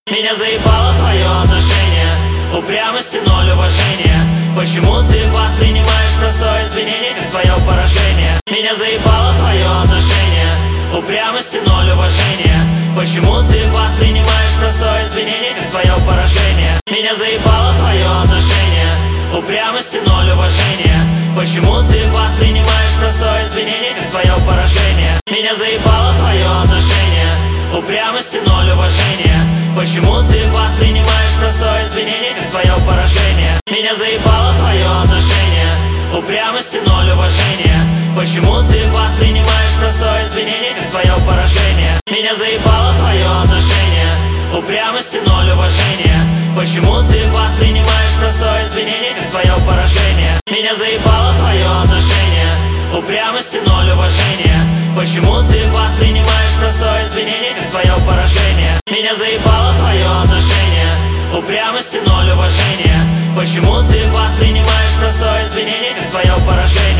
Меня заебало твое отношение, упрямости ноль уважения. Почему ты воспринимаешь простое извинение как свое поражение? Меня заебало твое отношение, упрямости ноль уважения. Почему ты воспринимаешь простое извинение как свое поражение? Меня заебало твое отношение, упрямости ноль уважения. Почему ты воспринимаешь простое извинение как свое поражение? Меня заебало твое отношение, упрямости ноль уважения. Почему ты воспринимаешь простое извинение как свое поражение? Меня заебало твое отношение, упрямости ноль уважения. Почему ты воспринимаешь простое извинение как свое поражение? Меня заебало твое отношение, упрямости ноль уважения. Почему ты воспринимаешь простое извинение как свое поражение? Меня заебало твое отношение, упрямости ноль уважения. Почему ты воспринимаешь простое извинение как свое поражение? Меня заебало твое отношение, упрямости ноль уважения. Почему ты воспринимаешь простое извинение как свое поражение?